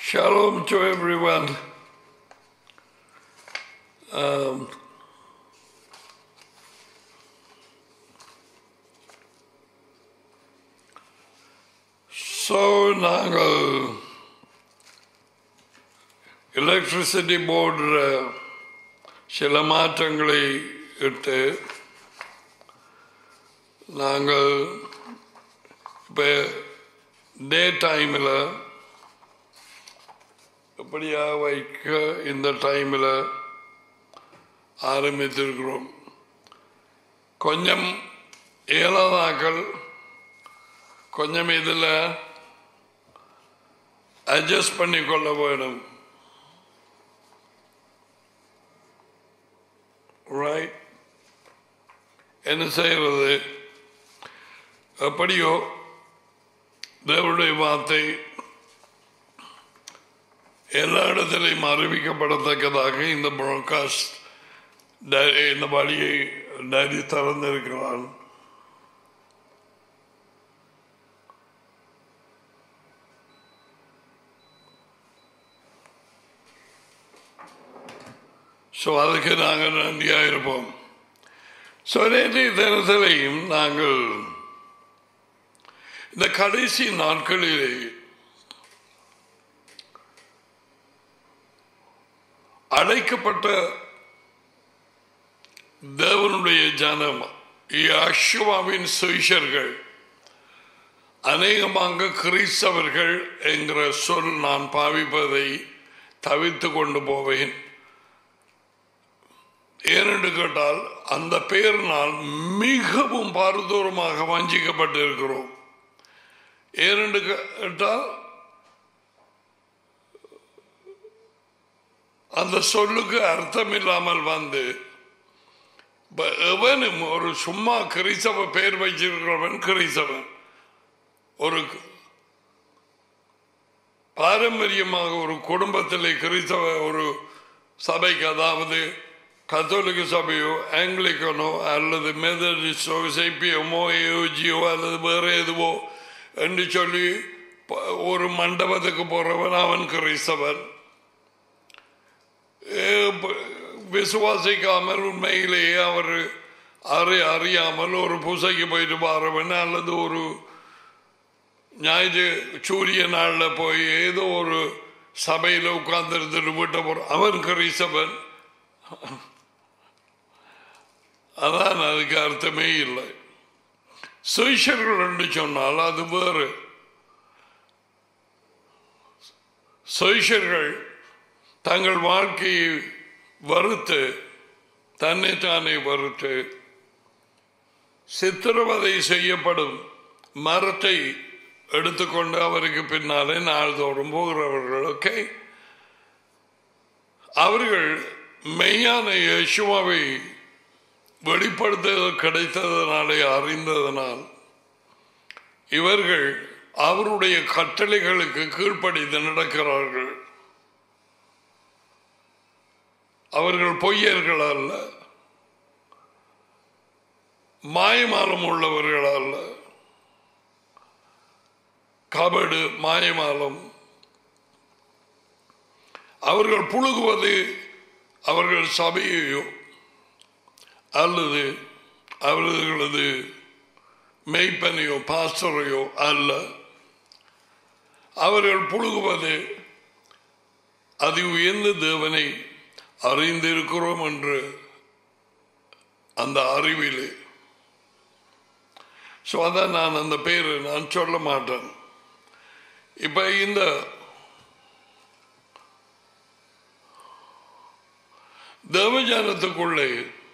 Shalom to everyone. Um, so நாங்கள் electricity board சில மாற்றங்களை இட்டு நாங்கள் இப்போ டே டைமில் எப்படியா வைக்க இந்த டைமில் ஆரம்பித்திருக்கிறோம். கொஞ்சம் ஏழாதாக்கள் கொஞ்சம் இதில் அட்ஜஸ்ட் பண்ணிக்கொள்ள வேணும். ரைட், என்ன செய்கிறது? எப்படியோ தேவனுடைய வார்த்தை எல்லா இடத்திலையும் அறிவிக்கப்படத்தக்கதாக இந்த ப்ராட்காஸ்ட் இந்த வழியை டைரி திறந்திருக்கிறான். ஸோ அதுக்கு நாங்கள் நன்றியாக இருப்போம். ஸோ நேற்றைய தினத்திலையும் நாங்கள் இந்த கடைசி நாட்களிலே அழைக்கப்பட்ட தேவனுடைய ஜனம் யெகோவாவின் சீஷர்கள் அநேகமாக கிறிஸ்தவர்கள் என்கிற சொல் நான் பாவிப்பதை தவிர்த்து கொண்டு போவேன். ஏனென்று கேட்டால் அந்த பெயரினால் மிகவும் பாரதூரமாக வஞ்சிக்கப்பட்டிருக்கிறோம். ஏனென்று கேட்டால் அந்த சொல்லுக்கு அர்த்தம் இல்லாமல் வந்து எவனும் ஒரு சும்மா கிறிஸ்தவ பெயர் வச்சிருக்கிறவன் கிறிஸ்தவன், ஒரு பாரம்பரியமாக ஒரு குடும்பத்தில் கிறிஸ்தவ ஒரு சபைக்கு, அதாவது கத்தோலிக்க சபையோ ஆங்கிலிக்கனோ அல்லது மெதடிஸ்டோ சிபிஎம்மோ ஏஓஜியோ அல்லது வேறு எதுவோ என்று சொல்லி ஒரு மண்டபத்துக்கு போறவன் அவன் கிறிஸ்தவன். விசுவாசிக்காமல் உண்மையிலேயே அவர் அறியாமல் ஒரு பூசைக்கு போயிட்டு பாருவன் அல்லது ஒரு ஞாயிற்று சூரிய நாளில் போய் ஏதோ ஒரு சபையில் உட்கார்ந்துருந்துட்டு விட்ட போற அவன் கிறிஸ்தவன். அதான் அதுக்கு அர்த்தமே இல்லை. சீஷர்கள் என்று சொன்னால் அது வேறு. சீஷர்கள் தங்கள் வாழ்க்கையை வறுத்து தன்னைத்தானே வறுத்து சித்திரவதை செய்யப்படும் மரத்தை எடுத்துக்கொண்டு அவருக்கு பின்னாலே நாள்தோறும் போகிறவர்கள். ஓகே, அவர்கள் மெய்யான யெகோவாவை வெளிப்படுத்த கிடைத்ததனாலே அறிந்ததனால் இவர்கள் அவருடைய கட்டளைகளுக்கு கீழ்ப்படிந்து நடக்கிறார்கள். அவர்கள் பொய்யர்கள் அல்ல, மாயமாலம் உள்ளவர்கள் அல்ல. கபடு மாயமாலம் அவர்கள் புழுகுவது அவர்கள் சபையையோ அல்லது அவர்களது மெய்ப்பனையோ பாஸ்டரையோ அல்ல. அவர்கள் புழுகுவது அது உயர்ந்த தேவனை அறிந்திருக்கிறோம் என்று அந்த அறிவிலே. ஸோ அதான் நான் அந்த பேரு நான் சொல்ல மாட்டேன். இப்ப இந்த தேவஜானத்துக்குள்ளே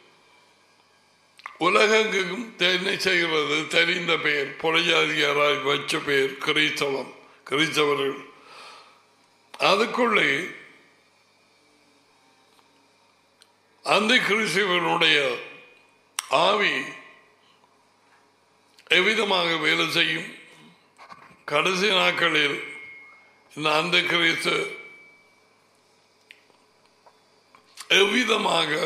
உலகெங்கும் என்ன செய்கிறது தெரிந்த பெயர், புறஜாதியாராய் வச்ச பெயர் கிறிஸ்தவம், கிறிஸ்தவர்கள். அதுக்குள்ளே அந்த கிறிஸ்தவனுடைய ஆவி எவ்விதமாக வேலை செய்யும்? கடைசி நாட்களில் இந்த அந்த கிறிஸ்து எவ்விதமாக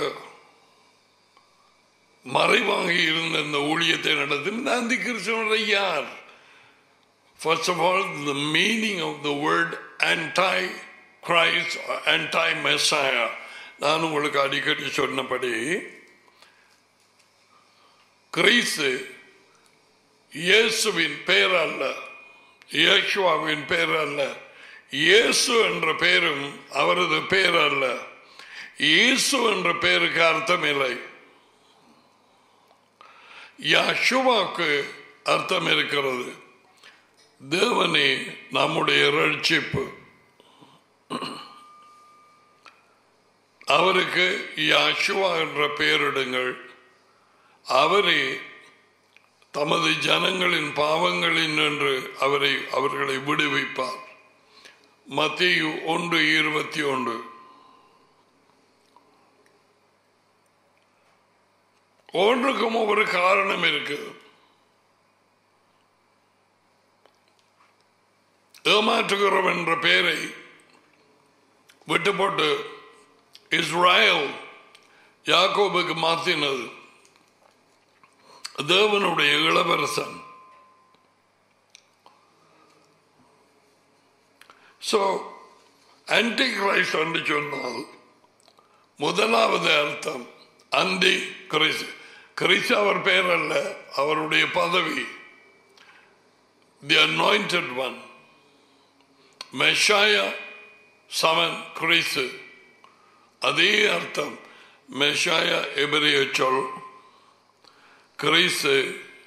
மறைவாக இருந்த இந்த ஊழியத்தை நடத்தும் இந்த அந்த கிறிஸ்தவனுடைய யார்? First of all, the meaning of the word anti Christ, anti Messiah. நான் உங்களுக்கு அடிக்கடி சொன்னபடி கிறிஸ்து இயேசுவின் பெயர் அல்ல, இயேசுவின் பெயர் அல்ல. இயேசு என்ற பெயரும் அவரது பெயர் அல்ல. இயேசு என்ற பெயருக்கு அர்த்தம் இல்லை. யேசுவாக்கு அர்த்தம் இருக்கிறது, தேவனே நம்முடைய ரட்சிப்பு. அவருக்கு யேசுவா என்ற பெயரிடுங்கள். அவரே தமது ஜனங்களின் பாவங்களில் நின்று அவர்களை விடுவிப்பார். மத்தேயு 1:21. ஒன்றுக்கும் ஒரு காரணம் இருக்கு. ஏமாற்றுகிறவன் என்ற பெயரை விட்டு போட்டு இஸ்ராயல் யாக்கோபுக்கு மாற்றினது தேவனுடைய இளவரசன். So, antichrist என்று சொன்னால் முதலாவது அர்த்தம் அந்தி கிறிஸ்து. கிறிஸ்து அவர் பெயர் அல்ல, அவருடைய பதவி. தி அனாயிண்டட் ஒன், மெஷாயா சமன் கிறிஸ்து, அதே அர்த்தம். மெஷாயா எபிரேய சொல், கிறிஸ்து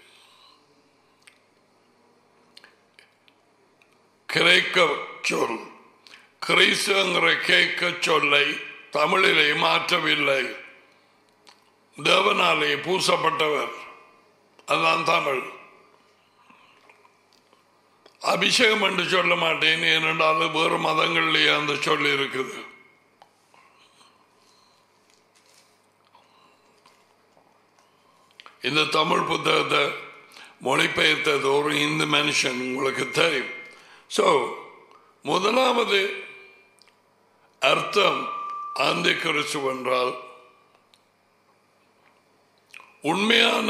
கிரேக்க சொல். கிறிஸ்துங்கிற கேட்க சொல்லை தமிழிலே மாற்றவில்லை. தேவனாலே பூசப்பட்டவர், அதுதான் தமிழ். அபிஷேகம் என்று சொல்ல மாட்டேன், ஏனென்றால் வேறு மதங்களிலேயே அந்த சொல் இருக்குது. இந்த தமிழ் புத்தகத்தை மொழிபெயர்த்தது ஒரு இந்து மனுஷன், உங்களுக்கு தெரியும். ஸோ முதலாவது அர்த்தம் ஆந்தி கிறிஸ்து என்றால் உண்மையான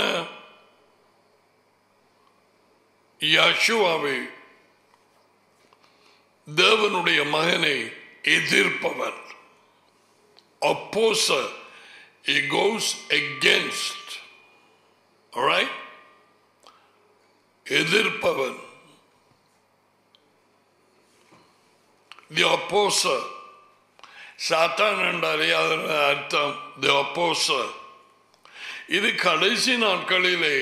யேசுவாவை, தேவனுடைய மகனை எதிர்ப்பவர். opposer, he goes against. All right? எதிர்ப்பவன், the opposer. சாத்தான் என்றாலே அதன் அர்த்தம் the opposer. இது கடைசி நாட்களிலே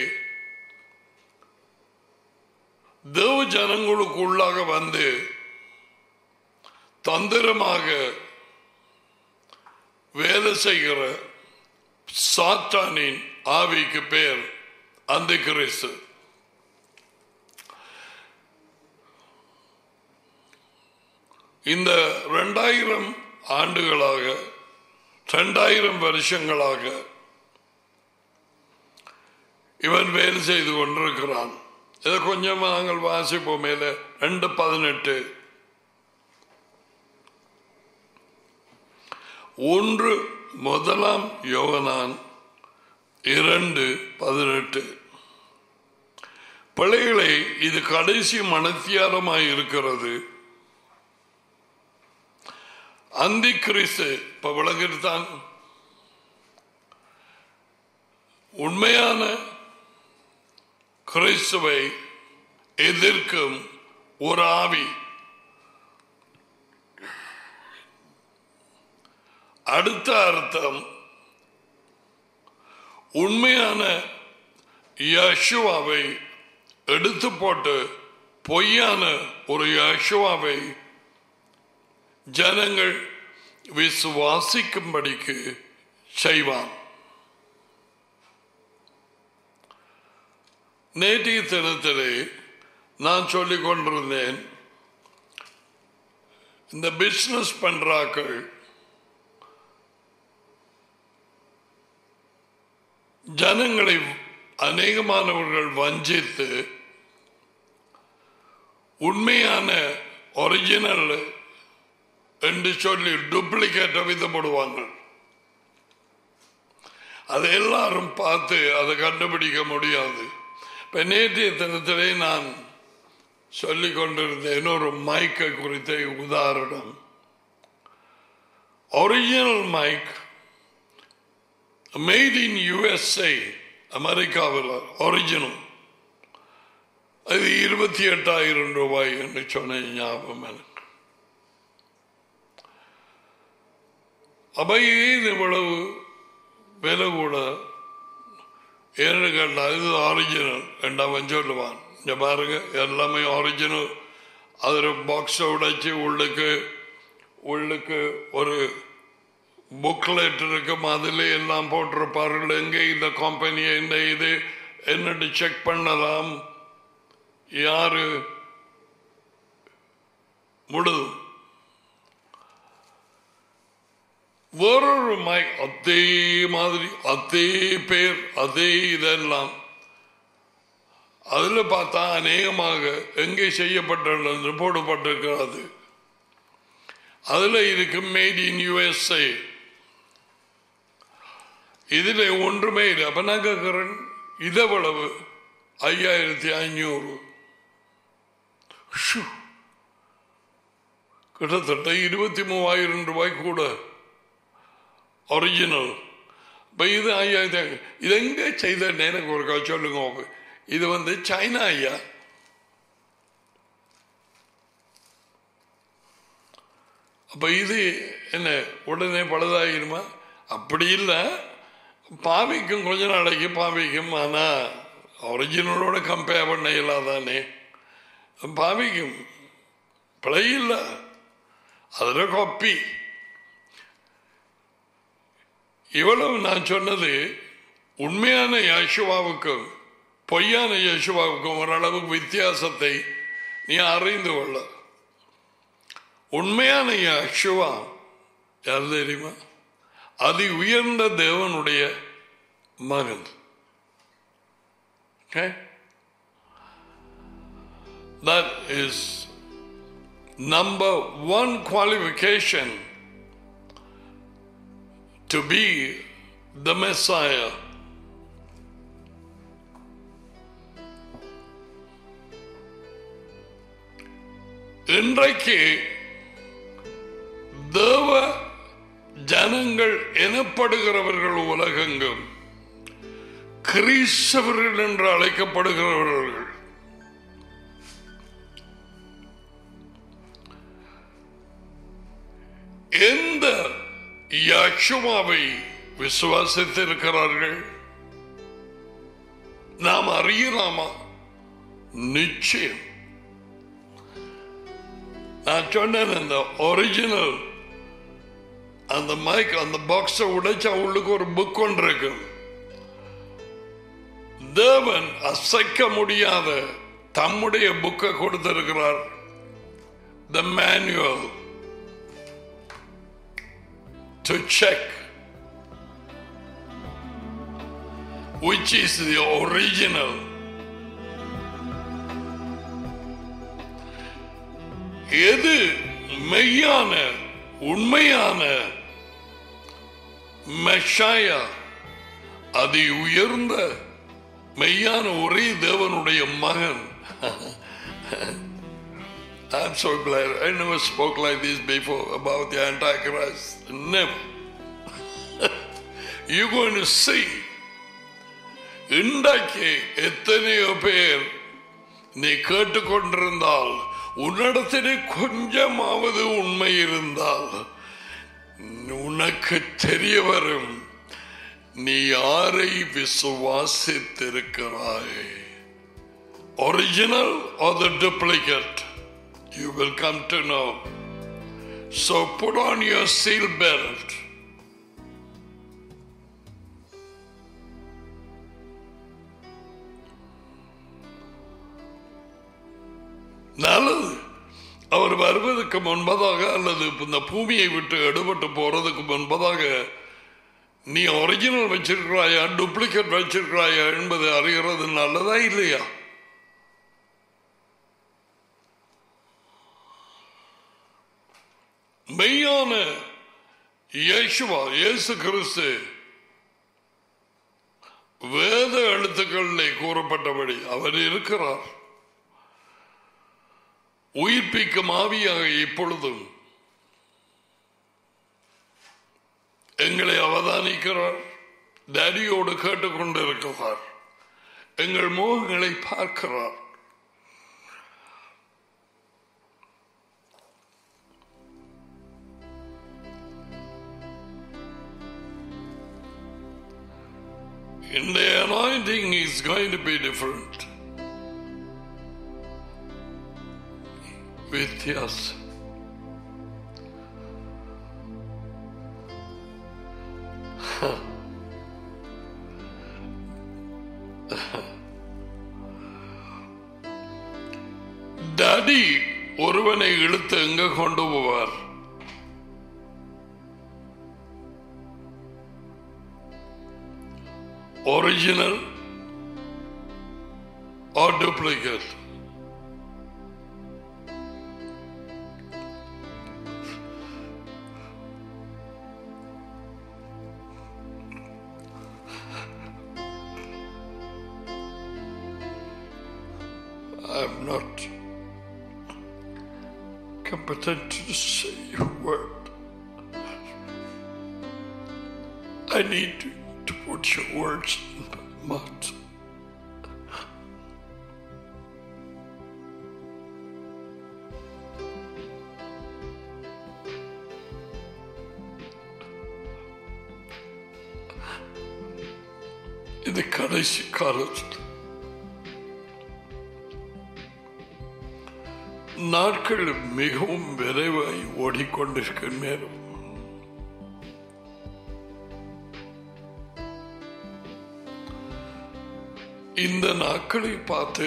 தேவ ஜனங்களுக்குள்ளாக வந்து தந்திரமாக வேலை செய்கிற சாத்தானின் ஆவிக்கு பெயர் அந்தி கிறிஸ்து. இந்த 2000 ஆண்டுகளாக, 2000 வருஷங்களாக இவன் வேலை செய்து கொண்டிருக்கிறான். இதை கொஞ்சம் நாங்கள் வாசிப்போம். மேல 2:18. 1 யோவான் 2:18. பிள்ளைகளை, இது கடைசி மனத்தியாரமாய் இருக்கிறது. அந்தி கிறிஸ்து இப்ப விளங்கிட்டான். உண்மையான கிறிஸ்துவை எதிர்க்கும் ஒரு ஆவி. அடுத்த அர்த்தம், உண்மையான யேசுவாவை எடுத்து போட்டு பொய்யான ஒரு யேசுவாவை ஜனங்கள் விசுவாசிக்கும்படிக்கு செய்வான். நேற்றைய தினத்திலே நான் சொல்லிக் கொண்டிருந்தேன், இந்த பிசினஸ் பண்றாக்கள் ஜனங்களை அநேகமானவர்கள் வஞ்சித்து உண்மையான ஒரிஜினல் என்று சொல்லி டூப்ளிகேட்டை விதப்படுவாங்க. அதை எல்லாரும் பார்த்து அதை கண்டுபிடிக்க முடியாது. இப்ப நேற்றைய தினத்திலே நான் சொல்லிக் கொண்டிருந்த இன்னொரு மைக்கை குறித்த உதாரணம். Original mike made in USA, அமெரிக்காவில் ஒரிஜினல். அது 28,000 ரூபாய் என்று சொன்ன ஞாபகம் எனக்கு. அப்ப இது இவ்வளவு விலை கூட ஏன்னு கேட்டா இது ஆரிஜினல் என்றவன் சொல்லுவான். இங்க பாருங்க, எல்லாமே ஆரிஜினல். அதில் பாக்ஸை உடைச்சு உள்ளுக்கு ஒரு புக்லெட் இருக்கும், அதில் எல்லாம் போட்டிருப்பார்கள். எங்கே இந்த கம்பெனி என்ன இது என்னட்டு செக் பண்ணலாம், யாரு முழுதும். வேறொரு மைக் அதே மாதிரி, அதே பேர், அதே இதெல்லாம். அதில் பார்த்தா அநேகமாக எங்கே செய்யப்பட்டது போடப்பட்டிருக்கிறது. அதில் இருக்கு மேட் இன் USA. இதில் ஒன்றுமே இல்லை. அப்ப நான் கேட்கிறேன், இதெவ்வளவு? 5,500. கிட்டத்தட்ட 23,000 ரூபாய் கூட ஒரிஜினல். இப்போ இது 5,000. இது எங்கே செய்த எனக்கு ஒரு சொல்லுங்க. இது சைனா ஐயா. அப்ப இது என்ன உடனே பழுதாகிருமா? அப்படி இல்லை, பாவிக்கும், கொஞ்ச நாளைக்கு பாவிக்கும். ஆனால் ஒரிஜினலோட கம்பேர் பண்ண இல்லாதானே, பாவிக்கும், பிழை இல்லை. அதில் காப்பி. இவ்வளவு நான் சொன்னது உண்மையான யேசுவாவுக்கும் பொய்யான யேசுவாவுக்கும் ஓரளவுக்கு வித்தியாசத்தை நீ அறிந்து கொள்ள. உண்மையான யேசுவா யார் தெரியுமா? அதி உயர்ந்த தேவனுடைய மகன். That is number one qualification to be the Messiah. இன்றைக்கு தேவ ஜனங்கள் எனப்படுகிறவர்கள் உலகெங்கும் கிறிஸ்தவர்கள் என்று அழைக்கப்படுகிறவர்கள் எந்த யேசுவாவை விசுவாசித்திருக்கிறார்கள்? நாம் அறியலாமா? நிச்சயம். நான் சொன்னேன், அந்த ஒரிஜினல் அந்த மைக், அந்த பாக்ஸை உடைச்சா உள்ளுக்கு ஒரு புக் ஒன்று இருக்கு. தேவன் அசைக்க முடியாத தம்முடைய புக்கை கொடுத்திருக்கிறார். The manual to check which is the original. எது மெய்யான உண்மையான மெஷாயா, அதி உயர்ந்த மெய்யான ஒரே தேவனுடைய மகன். I'm so glad I never spoke like this before about the Antichrist. Never. You're going to see. இன்றைக்கு எத்தனையோ பேர் நீ கேட்டுக்கொண்டிருந்தால், உன்னிடத்திலே கொஞ்சமாவது உண்மை இருந்தால் உனக்கு தெரிய வரும் நீ யாரை விசுவாசித்திருக்கிறாய். Original or the duplicate? You will come to know. So put on your seal belt. நல்லது. அவர் வருவதற்கு முன்பதாக அல்லது இந்த பூமியை விட்டு எடுபட்டு போறதுக்கு முன்பதாக நீ ஒரிஜினல் வச்சிருக்கிறாயா டூப்ளிகேட் வச்சிருக்கிறாயா என்பது அறிகிறது நல்லதா இல்லையா? மெய்யான இயேசுவா, இயேசு கிறிஸ்து வேத எழுத்துக்களிலே கூறப்பட்டபடி அவர் இருக்கிறார். உயிர்ப்பிக்கும் ஆவியாக இப்பொழுதும் எங்களை அவதானிக்கிறார். டேடியோடு கேட்டுக்கொண்டிருக்கிறார். எங்கள் முகங்களை பார்க்கிறார். And the anointing is going to be different with us. Daddy ஒருவனை இழுத்து எங்க கொண்டு போவார்? Original or duplicate? I am not competent to say a word. I need to put your words in my mouth. இந்த கடைசி காலத்தில் நாட்கள் மிகவும் விரைவாய் ஓடிக்கொண்டிருக்கும் நேரம் இந்த நாட்களை பார்த்து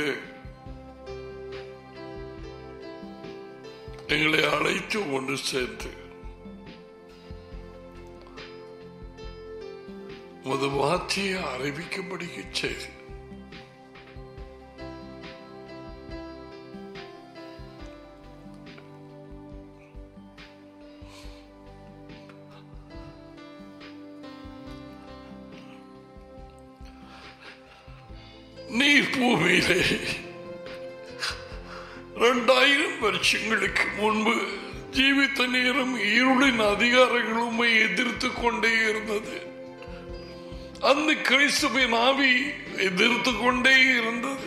எங்களை அழைத்து ஒன்று சேர்த்து உமது வார்த்தையை அறிவிக்கும்படி செய்து நீர் பூமியிலே 2000 வருஷங்களுக்கு முன்பு ஜீவித்த நேரம் இருளின் அதிகாரங்கள் உம்மை எதிர்த்து கொண்டே இருந்தது. அந்த கிறிஸ்துவின் ஆவி எதிர்த்து கொண்டே இருந்தது.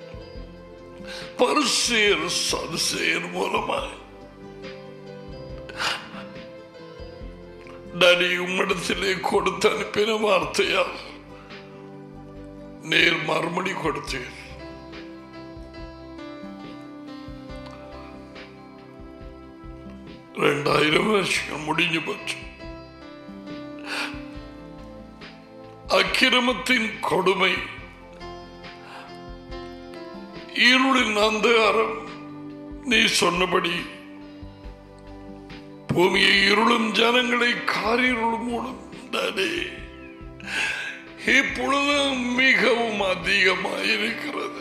பரிசேயர் சதுசேயர் மூலமாய் டாடி உம்மிடத்திலே கொடுத்து அனுப்பின வார்த்தையால் நேர் மறுமொழி கொடுத்தீர். ரெண்டாயிரம் வருஷம் முடிஞ்சு போச்சு. அக்கிரமத்தின் கொடுமை, இருளின் அந்தகாரம் நீ சொன்னபடி பூமியை இருளும் ஜனங்களை காரிருளும் மூலம் தானே இப்பொழுது மிகவும் அதிகமாயிருக்கிறது.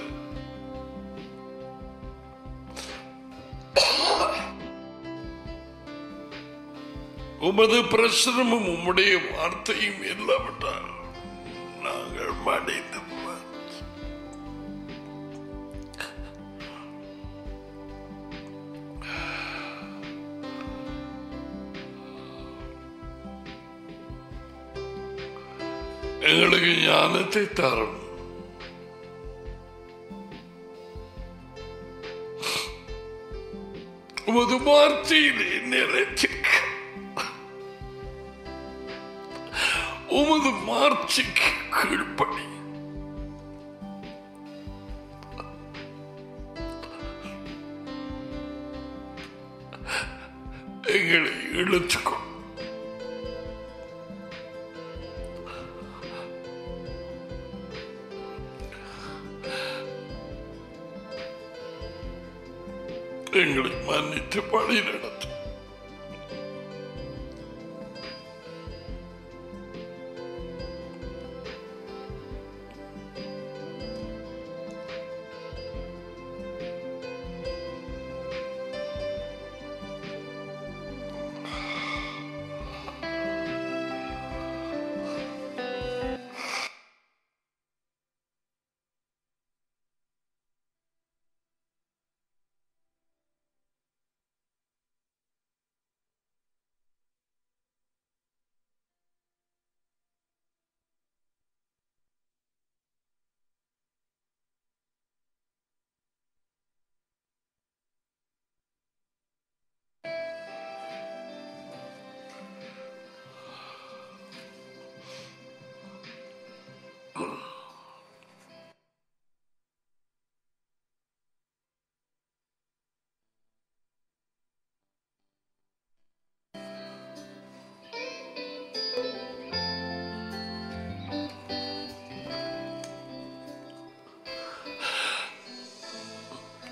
உமது பிரசனமும் உம்முடைய வார்த்தையும் இல்லாவிட்டால் நாங்கள் மடிந்து எங்களுக்கு ஞானத்தை தரும். உமது வார்த்தையிலே நிலைத்திருக்க உமது வார்த்தைக்கு கீழ்ப்படி எங்களை இழுத்துக்கொள். எங்களை மன்னித்து பழி நடத்தும்.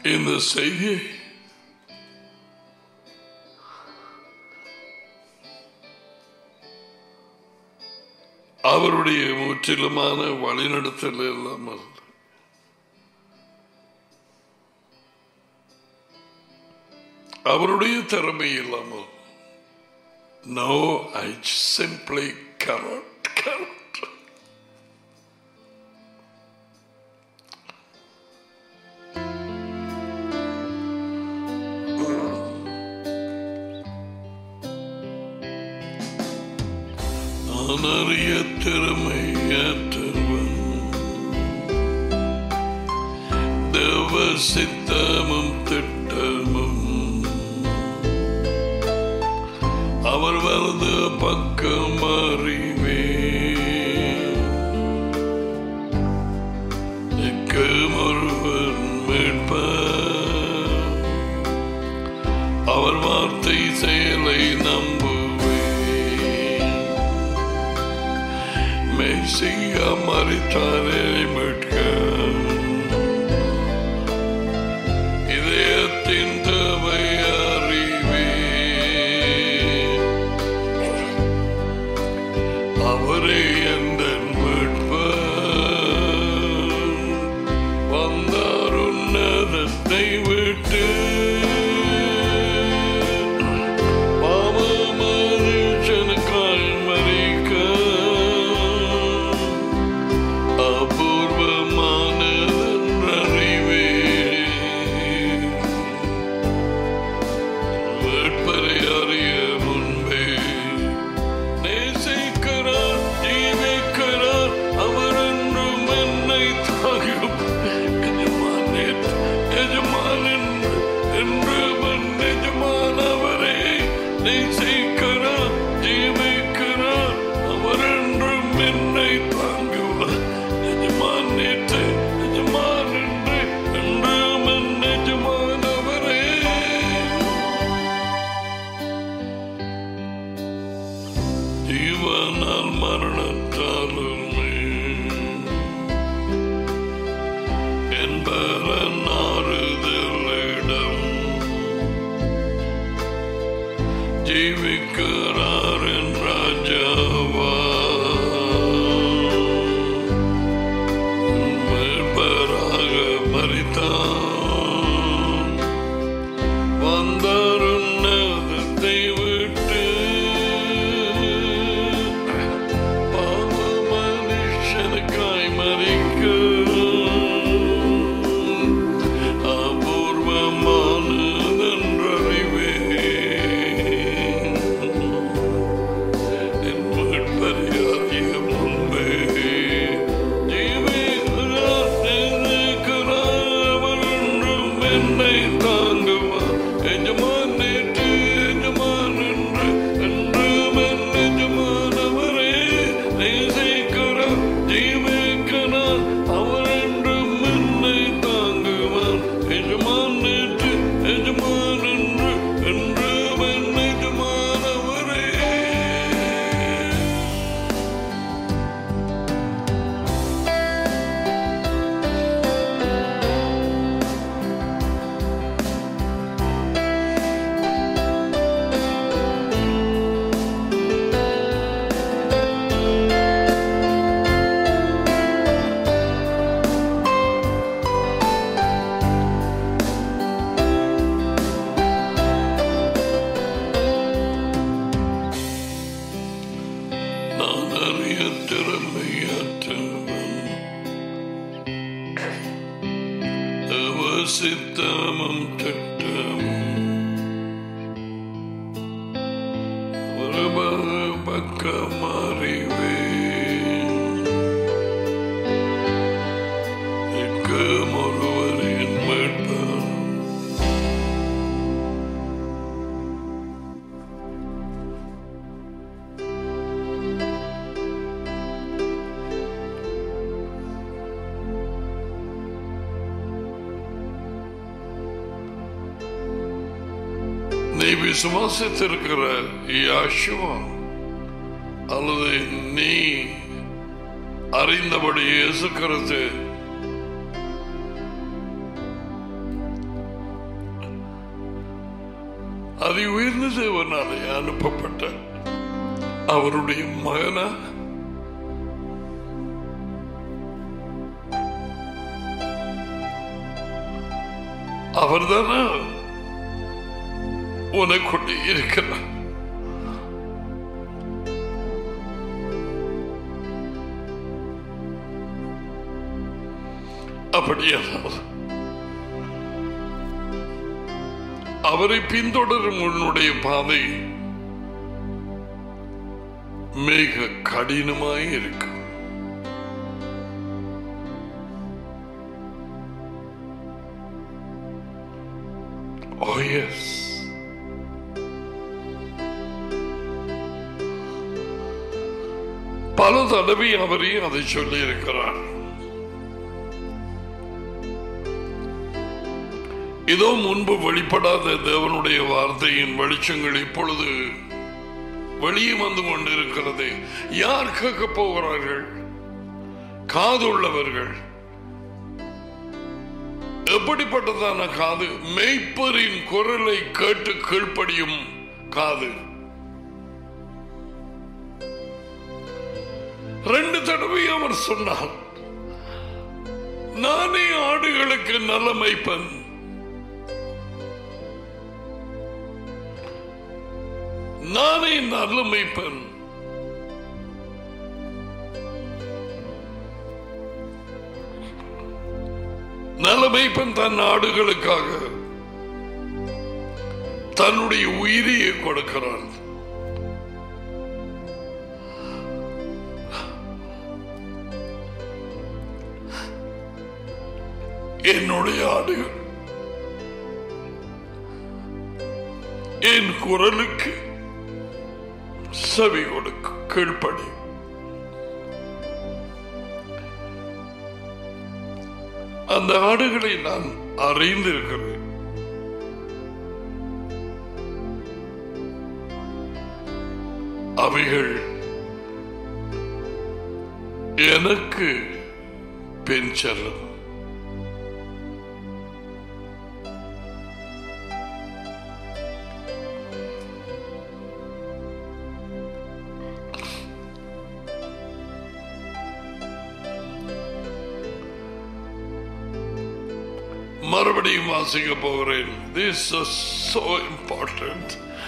இந்த செய்தி அவருடைய முற்றிலுமான வழிநடத்தல் இல்லாமல் அவருடைய திறமை இல்லாமல் no, I simply cannot. நிறைய திறமையற்றவன் தேவ சித்தமும் திட்டமும் அவர் வலது பக்கம் அறிவே ஒருவன் மீட்பார் அவர் வார்த்தை செயலை மெய்சியா மறித்தாரே மீட்க இதயத்தின் தேவை அறிவே அவரே எந்த மீட்பார் வந்தார் உன்னதத்தை விட்டு சித்தமும் திட்டமும் ஒரு பக்கம் அறிவே ஒருவரின் மீட்பார் நீ விசுவாசித்திருக்கிற யாஷுவா அல்லது நீ அறிந்தபடி இயேசு கிறிஸ்து அதி உயர்ந்த தேவனாலே அனுப்பப்பட்ட அவருடைய மகனா அவர்தானா உனக்குள்ளே இருக்கிறார். அப்படியானால் அவரை பின்தொடரும் உன்னுடைய பாதை மிக கடினமாய் இருக்கும். Oh yes. பல தடவை அவரே அதை சொல்லி இருக்கிறார். இதோ முன்பு வெளிப்படாத தேவனுடைய வார்த்தையின் வெளிச்சங்கள் இப்பொழுது வெளியே வந்து கொண்டிருக்கிறது. யார் கேட்க போகிறார்கள்? காதுள்ளவர்கள். எப்படிப்பட்டதான காது? மேய்ப்பரின் குரலை கேட்டு கீழ்ப்படியும் காது. 2 தடவை அவர் சொன்னார், நானே ஆடுகளுக்கு நல்ல மேய்ப்பன். நானே நல்ல மேய்ப்பன். நல்ல மேய்ப்பன் தன் ஆடுகளுக்காக தன்னுடைய உயிரையே கொடுக்கிறான். என்னுடைய ஆடுகள் என் குரலுக்கு செவி கொடுக்க கீழ்ப்படி. அந்த ஆடுகளை நான் அறிந்திருக்கிறேன். அவைகள் எனக்கு பின் செல்லும். மறுபடியும் வாசிக்க போகிறேன். This is so important.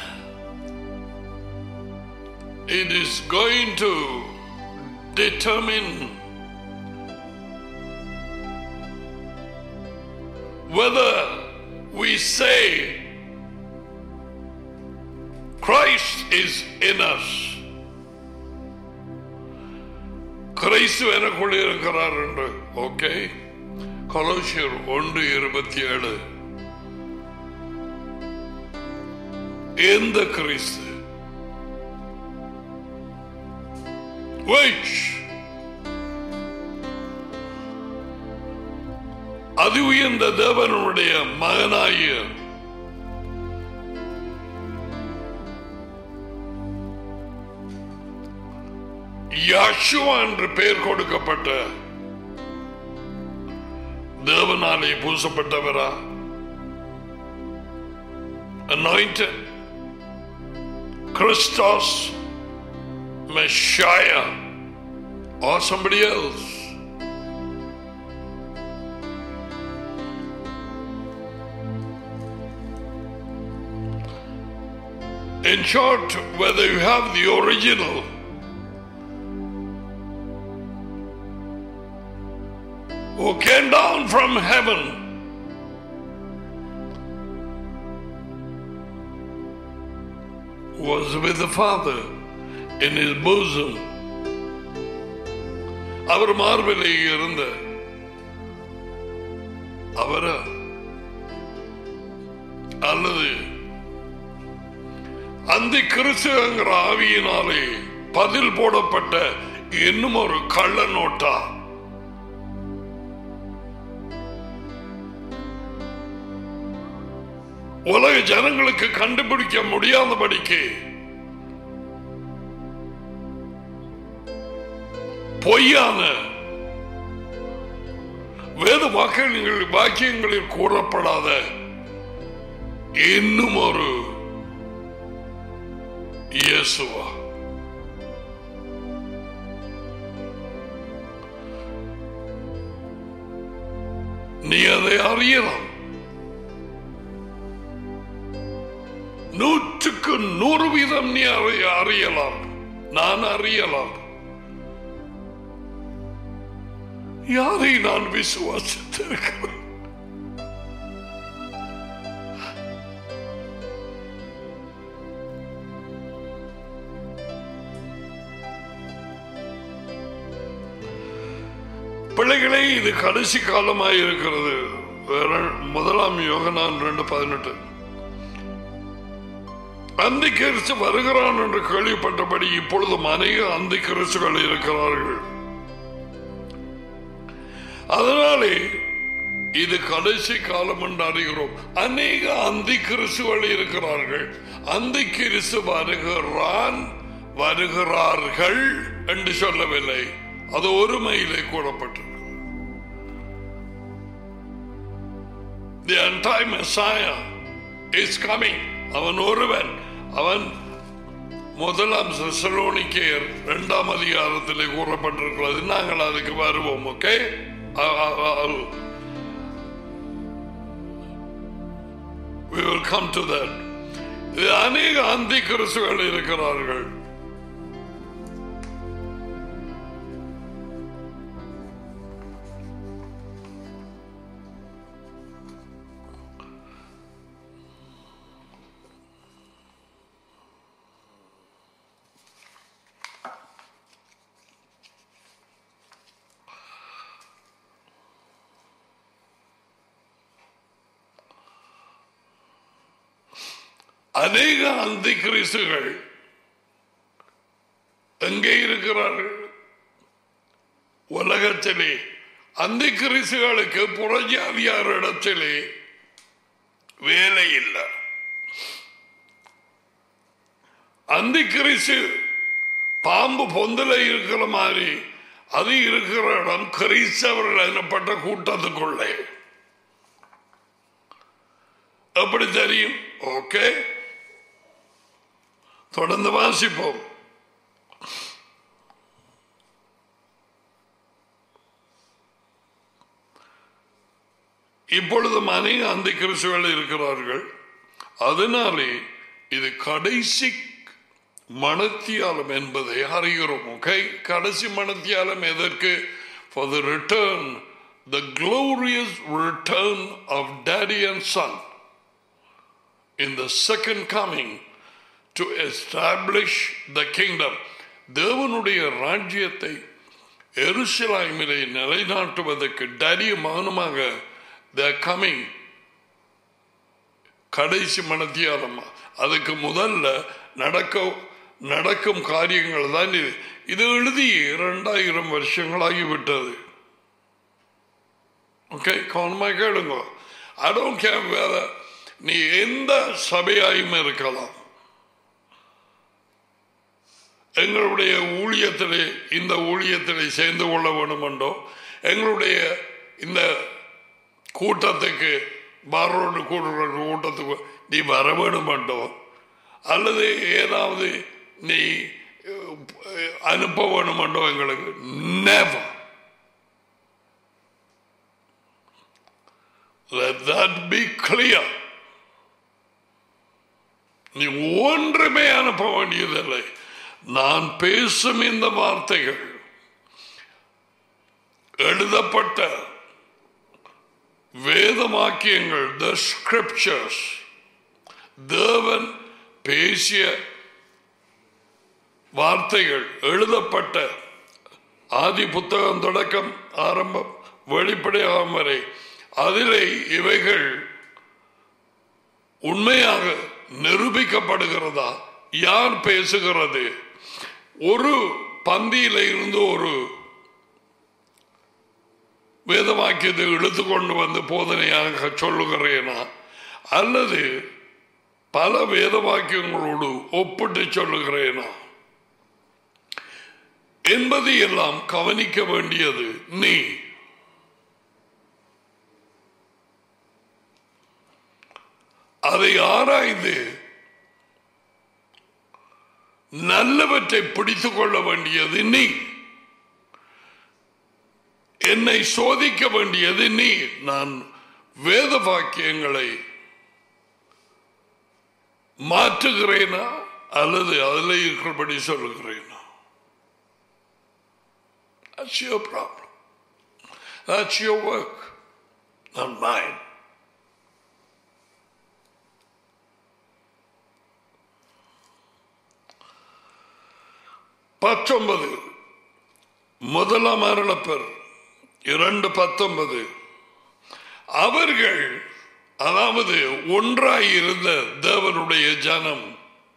It is going to determine whether we say Christ is in us. கிறிஸ்து எனக்குள்ளே இருக்கிறார் என்று. ஓகே, கொலோசியர் 1:27. எந்த கிறிஸ்து? அதி உயர்ந்த தேவனுடைய மகனாகிய யெகோவா என்று பெயர் கொடுக்கப்பட்ட தேவனாலே பூசப்பட்டவரா? Anointed Christos Messiah or somebody else? In short, whether you have the original who came down from heaven was with the Father in his bosom. அவர் மார்பிலே இருந்த அவரா அல்லது அந்த கிறிஸ்துவங்கிற ஆவியினாலே பதில் போடப்பட்ட இன்னும் ஒரு கள்ள நோட்டா? உலக ஜனங்களுக்கு கண்டுபிடிக்க முடியாதபடிக்கு பொய்யான வேத வாக்கியங்களில் கூறப்படாத இன்னும் ஒரு இயேசுவா? நீ அதை அறியலாம். 100% நீ அறியலாம். நான் அறியலாம். யாரை நான் விசுவாசித்திருக்கிறேன்? பிள்ளைகளே, இது கடைசி காலமாக இருக்கிறது. 1 யோகனான் 2:18. அந்தி கிறிஸ்து வருகிறான் என்று கேள்விப்பட்டபடி இப்பொழுதும் அநேக அந்தி கிறிஸ்துகள் இருக்கிறார்கள். அதனாலே இது கடைசி காலம் என்று அறிகிறோம். அநேக அந்தி கிறிஸ்துகள் இருக்கிறார்கள். அந்தி கிறிஸ்து வருகிறார்கள் என்று சொல்லவில்லை. அது ஒரு மையிலே கூறப்பட்டிருக்கிறது. The anti-Messiah is coming. அவன் ஒருவன். அவன் 1 தெசலோனிக்கேயர் 2 அதிகாரத்திலே கூறப்பட்டிருக்கிறது. நாங்கள் அதுக்கு வருவோம். Okay, we will come to that. அநேக அந்தி கிறிஸ்துகள் இருக்கிறார்கள். அநேக அந்தி கிறிஸ்துகள் எங்கே இருக்கிறார்கள்? உலகத்திலே. அந்தி கிறிஸ்துகளுக்கு புறஜாதியார் இடத்திலே வேலை இல்லை. அந்தி கிறிஸ்து பாம்பு பொந்தில இருக்கிற மாதிரி அது இருக்கிற இடம் கிறிஸ்தவர்கள் எனப்பட்ட கூட்டத்துக்குள்ளே. எப்படி தெரியும்? ஓகே, தொடர்ந்து வாசிப்போம். இப்பொழுது அநேக அந்தி கிறிஸ்துகள் இருக்கிறார்கள். அதனாலே இது கடைசி மணத்தியாலம் என்பதை அறிகிறோம். ஓகே, கடைசி மணத்தியாலம் எதற்கு? For the return, the glorious return of Daddy and Son in the second coming to establish the kingdom. தேவனுடைய ராஜ்யத்தை எருசலேமிலே நிலைநாட்டுவதற்கு டேடியும் மகனுமாக they are coming. கடைசி மணத்தியாலம். அதுக்கு முதல்ல நடக்கும் காரியங்கள் தான் இது. இது எழுதி 2000 வருஷங்களாகிவிட்டது. ஓகே, கவனமாக கேளுங்க. I don't care whether நீ எந்த சபையாயும் இருக்கலாம். எங்களுடைய ஊழியத்திலே இந்த ஊழியத்திலே சேர்ந்து கொள்ள வேண்டுமென்றோ, எங்களுடைய இந்த கூட்டத்துக்கு பாரோடு கூடுற கூட்டத்துக்கு நீ வர வேண்டுமென்றோ, அல்லது ஏதாவது நீ அனுப்ப வேண்டுமென்றோ எங்களுக்கு never. Let that be clear. நீ ஒன்றுமே அனுப்ப வேண்டியதில்லை. நான் பேசும் இந்த வார்த்தைகள் எழுதப்பட்ட வேதவாக்கியங்கள், the scriptures, தேவன் பேசிய வார்த்தைகள் எழுதப்பட்ட ஆதி புத்தகம் தொடக்கம் ஆரம்பம் வெளிப்படையாகும் வரை அதிலே இவைகள் உண்மையாக நிரூபிக்கப்படுகிறதா? யார் பேசுகிறது? ஒரு பந்தியில இருந்து ஒரு வேதவாக்கியத்தை இழுத்துக்கொண்டு வந்து போதனையாக சொல்லுகிறேனா, அல்லது பல வேதவாக்கியங்களோடு ஒப்பிட்டு சொல்லுகிறேனா என்பது எல்லாம் கவனிக்க வேண்டியது நீ. அதை ஆராய்ந்து நல்லவற்றை பிடித்துக் கொள்ள வேண்டியது நீ, என்னை சோதிக்க வேண்டியது நீ. நான் வேத வாக்கியங்களை மாற்றுகிறேனா அல்லது அதில் இருக்கிறபடி சொல்லுகிறேனா? That's your problem. That's your work, not mine. பத்தொன்பது முதலாம் அருளப்பர் 2:19 அவர்கள், அதாவது ஒன்றாயிருந்த தேவனுடைய ஜனம்.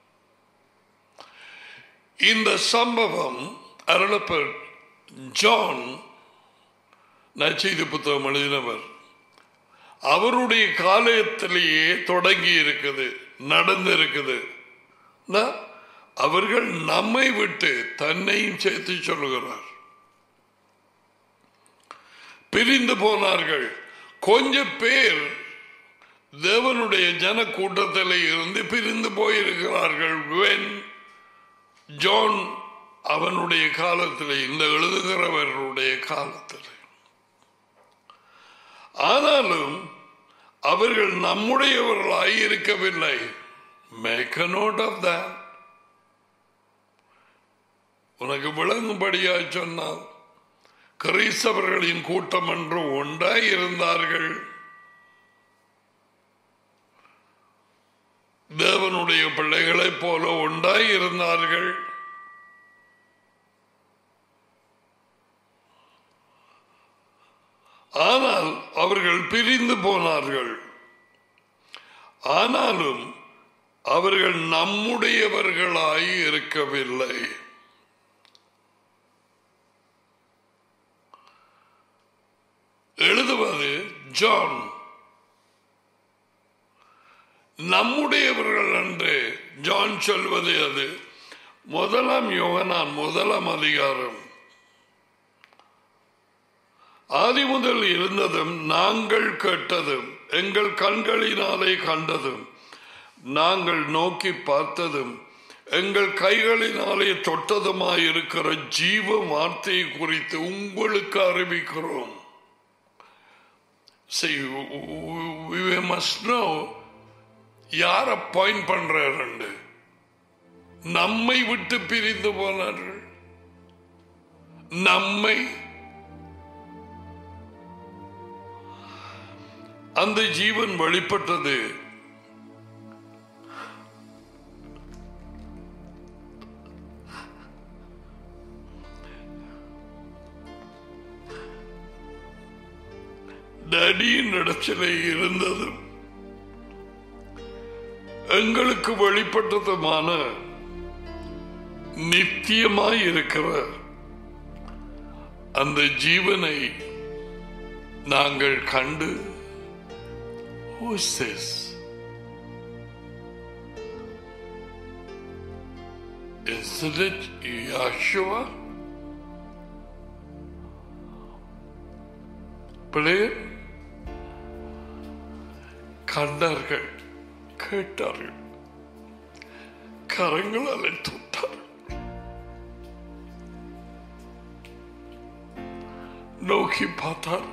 இந்த சம்பவம் அருளப்பர் ஜான் நற்செய்தி புத்தகம் எழுதினவர், அவருடைய காலத்திலேயே தொடங்கி இருக்குது, நடந்திருக்குது. அவர்கள் நம்மை விட்டு தன்னையும் சேர்த்து சொல்லுகிறார். பிரிந்து போனார்கள். கொஞ்சம் பேர் தேவனுடைய ஜன கூட்டத்தில் இருந்து பிரிந்து போயிருக்கிறார்கள். ஜான் அவனுடைய காலத்தில், இந்த எழுதுகிறவர்களுடைய காலத்தில். ஆனாலும் அவர்கள் நம்முடையவர்களாய் இருக்கவில்லை. Make a note of that. உனக்கு விளங்கும்படியாய் சொன்னால், கிறிஸ்தவர்களின் கூட்டம் என்று ஒன்றாய் இருந்தார்கள். தேவனுடைய பிள்ளைகளைப் போல ஒன்றாய் இருந்தார்கள். ஆனால் அவர்கள் பிரிந்து போனார்கள். ஆனாலும் அவர்கள் நம்முடையவர்களாய் இருக்கவில்லை. எழுதுவது ஜான். நம்முடையவர்கள் என்று ஜான் சொல்வது அது 1 யோவான் 1 அதிகாரம். ஆதி முதல் இருந்ததும் நாங்கள் கேட்டதும் எங்கள் கண்களினாலே கண்டதும் நாங்கள் நோக்கி பார்த்ததும் எங்கள் கைகளினாலே தொட்டதுமாயிருக்கிற ஜீவ வார்த்தையை குறித்து உங்களுக்கு அறிவிக்கிறோம். See, we must know யார பாயிண்ட் பண்றாரு. நம்மை விட்டு பிரிந்து போனார்கள். நம்மை, அந்த ஜீவன் வெளிப்பட்டது டடியின் இடத்திலே இருந்ததும் எங்களுக்கு வெளிப்பட்டதுமான நித்தியமாய் இருக்கிற அந்த ஜீவனை நாங்கள் கண்டு, who is this? Isn't it Yeshua? பிள்ளைகள் கண்டார்கள், கேட்டார்கள், கரங்களால் தொட்டார்கள், நோக்கி பார்த்தார்கள்.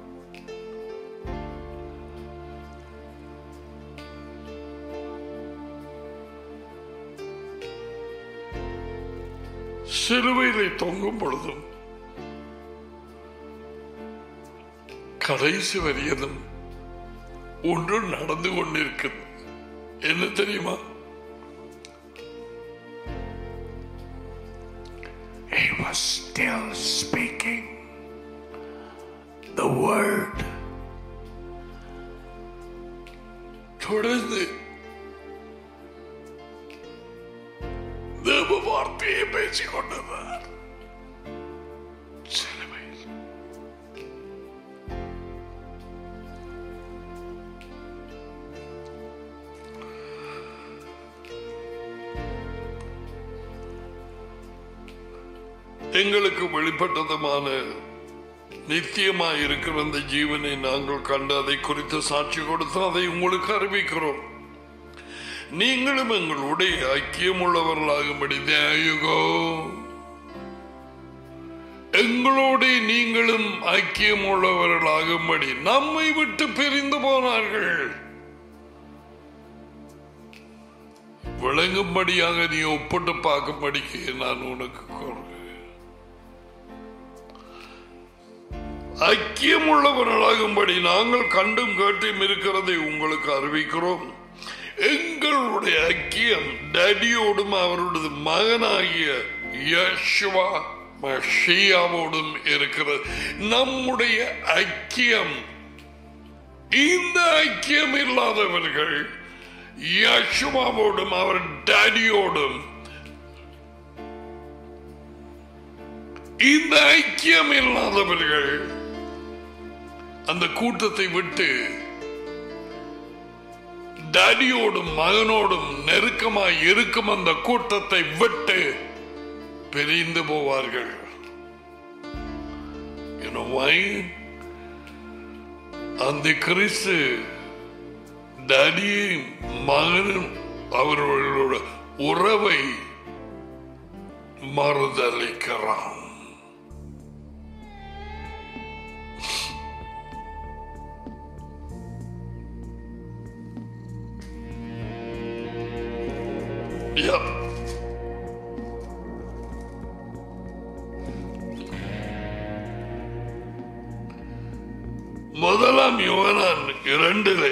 சிலுவையிலே தொங்கும் பொழுதும் கடைசி வரையதும் ஒன்று நடந்து கொண்டிருக்கிறது. என்ன தெரியுமா? He was still speaking the word. தொடர்ந்து தேவ வார்த்தையை பேசிக் கொண்டிருந்தார். எங்களுக்கு வெளிப்பட்டதுமான நித்தியமாய் இருக்கிற அந்த ஜீவனை நாங்கள் கண்டு அதை குறித்து சாட்சி கொடுத்து அதை உங்களுக்கு அறிவிக்கிறோம். நீங்களும் எங்களுடைய ஐக்கியம் உள்ளவர்களாகும்படி தேயுகோ எங்களோட நீங்களும் ஐக்கியம் உள்ளவர்களாகும்படி நம்மை விட்டு பிரிந்து போனார்கள். விளங்கும்படியாக நீ ஒப்பிட்டு பார்க்கும்படிக்கு நான் உனக்கு கூறுகிறேன். ஐக்கியம் உள்ளவர்களாகும்படி நாங்கள் கண்டும் கேட்டும் இருக்கிறதை உங்களுக்கு அறிவிக்கிறோம். எங்களுடைய ஐக்கியம் டேடியோடும் அவருடைய மகனாகிய யேசுவா மஷியாவோடும் இருக்கிறது. நம்முடைய ஐக்கியம், இந்த ஐக்கியம் இல்லாதவர்கள் யேசுவாவோடும் அவர் டேடியோடும், இந்த ஐக்கியம் இல்லாதவர்கள் அந்த கூட்டத்தை விட்டு டேடியோடும் மகனோடும் நெருக்கமாய் இருக்கும் அந்த கூட்டத்தை விட்டு பிரிந்து போவார்கள். அந்த கிறிஸ்து டேடியும் மகனும் அவர்களோட உறவை மறுதலிக்கிறான். முதலாம் யோவான் 2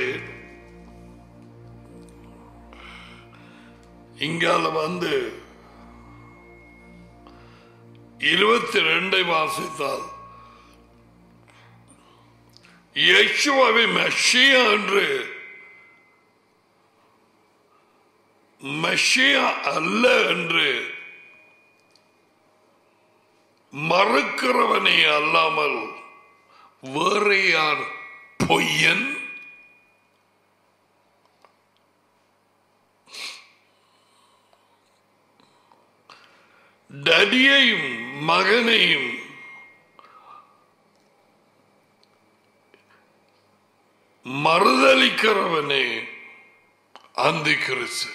இங்கால வந்து 22 வாசித்தால் யேசுவாவை மெஷியா என்று, மெஷியா அல்ல என்று மறுக்கிறவனே அல்லாமல் வேறு யார் பொய்யன்? டடியையும் மகனையும் மறுதலிக்கிறவனே அந்தி கிறிஸ்து.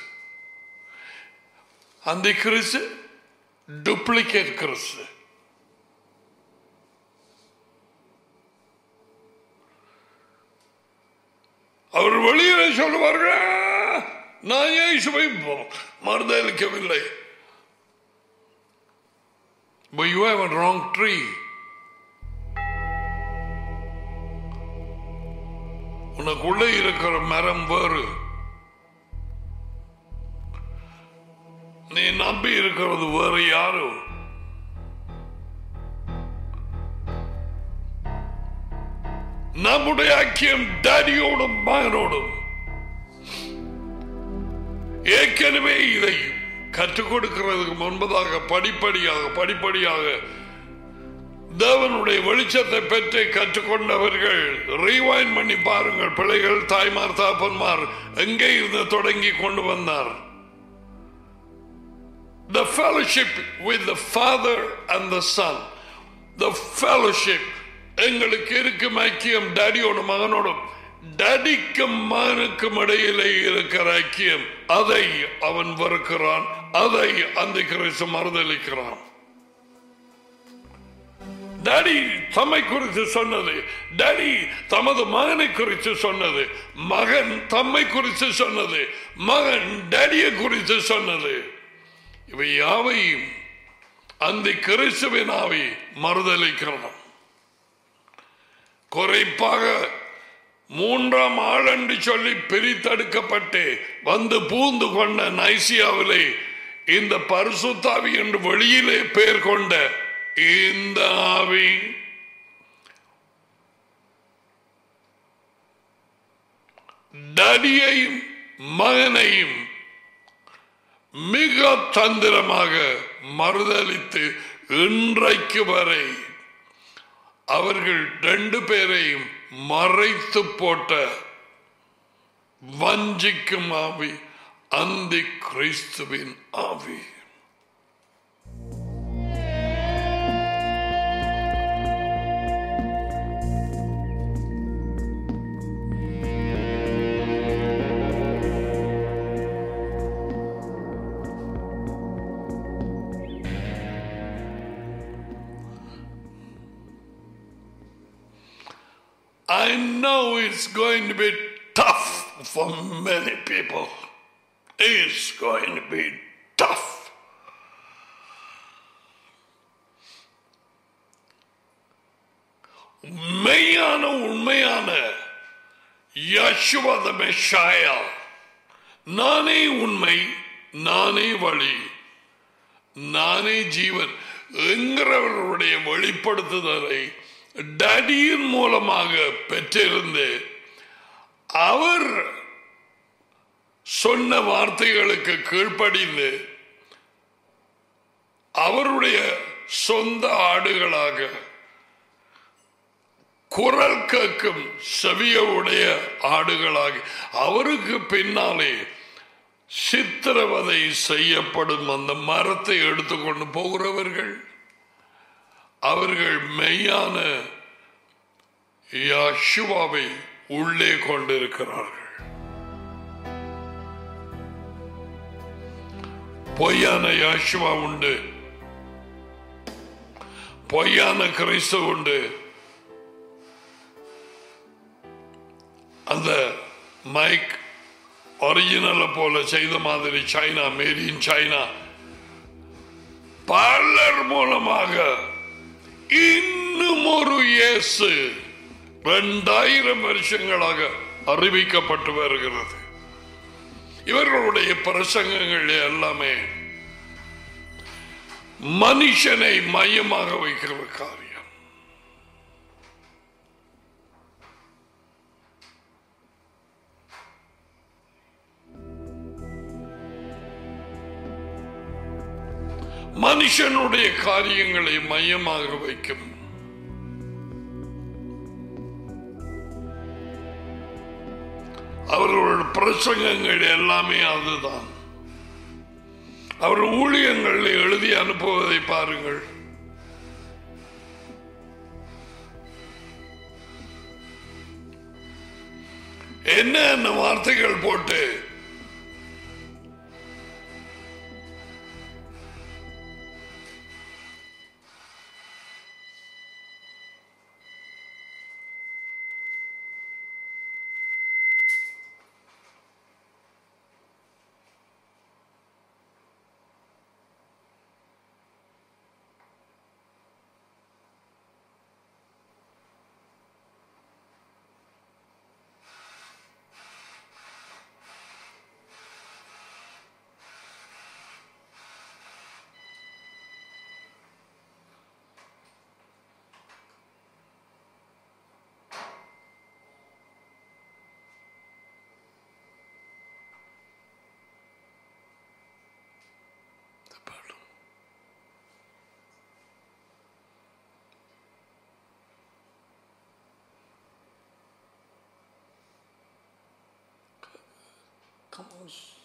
அந்தி கிறிஸ்து டூப்ளிகேட் கிறிஸ்து. அவர் வெளியே சொல்லுவார்கள், நான் இயேசுவை மறுதலிக்கவில்லை. But you have a wrong tree. உனக்குள்ளே இருக்கிற மரம் வேறு, நீ நம்பி இருக்கிறது வேறு யாரோ. நம்முடைய ஐக்கியம் டேடியோடும் மகனோடும். ஏற்கனவே இதை கற்றுக் கொடுக்கிறதுக்கு முன்பதாக படிப்படியாக தேவனுடைய வெளிச்சத்தை பெற்று கற்றுக்கொண்டவர்கள் ரீவைண்ட் பண்ணி பாருங்கள். பிள்ளைகள், தாய்மார், தாப்பன்மார் எங்கே இருந்து தொடங்கி கொண்டு வந்தார். The fellowship with the Father and the Son. The fellowship, எங்களுக்கு இருக்கும் ஐக்கியம் டேடியோடும் மகனோடும். டேடிக்கும் மகனுக்கும் இடையிலே இருக்கிற ஐக்கியம், அதை அவன் வெறுக்கிறான், அதை அந்த கிறிஸ்து மறுதலிக்கிறான். டாடி தம்மை குறித்து சொன்னது, டாடி தமது மகனை குறித்து சொன்னது, மகன் தம்மை குறித்து சொன்னது, மகன் டாடியை குறித்து சொன்னது. இவை யாவையும் அந்த கிறிஸ்துவின் ஆவி மறுதலிக்கிறான். குறைப்பாக 3ஆம் ஆள் என்று சொல்லி பிரித்தெடுக்கப்பட்டு வந்து பூந்து கொண்ட நைசியாவிலே இந்த பரிசுத்தாவி என்று வெளியிலே பெயர் கொண்ட இந்த ஆவி டடியையும் மகனையும் மிக தந்திரமாக மறுதலித்து இன்றைக்கு வரை அவர்கள் 2 பேரையும் மறைத்து போட்ட வஞ்சிக்கும் ஆவி அந்தி கிறிஸ்துவின் ஆவி. I know it's going to be tough for many people. It's going to be tough. மெய்யான உண்மையான யெகோவா தி மெஷியா, நானே உண்மை, நானே வழி, நானே ஜீவன் என்கிறவருடைய வெளிப்படுத்துதலை டடியின் மூலமாக பெற்றிருந்து அவர் சொன்ன வார்த்தைகளுக்கு கீழ்ப்படிந்து அவருடைய சொந்த ஆடுகளாக குரல் கேட்கும் செவியுடைய ஆடுகளாக அவருக்கு பின்னாலே சித்திரவதை செய்யப்படும் அந்த மரத்தை எடுத்துக்கொண்டு போகிறவர்கள் அவர்கள் மெய்யான யெகோவாவை உள்ளே கொண்டிருக்கிறார்கள். பொய்யான யெகோவா உண்டு, பொய்யான கிறிஸ்து உண்டு. அந்த மைக் ஒரிஜினல் போல செய்த மாதிரி சைனா, மேட் இன் சைனா, பலர் மூலமாக இன்னும் ஒரு இயேசு 2000 வருஷங்களாக அறிவிக்கப்பட்டு வருகிறது. இவர்களுடைய பிரசங்கங்கள் எல்லாமே மனுஷனை மையமாக வைக்கிற காரியம். மனுஷனுடைய காரியங்களை மையமாக வைக்கும். அவர்களுடைய பிரசங்கங்கள் எல்லாமே அதுதான். அவர் ஊழியங்களை எழுதி அனுப்புவதை பாருங்கள். என்ன வார்த்தைகள் போட்டு Come on.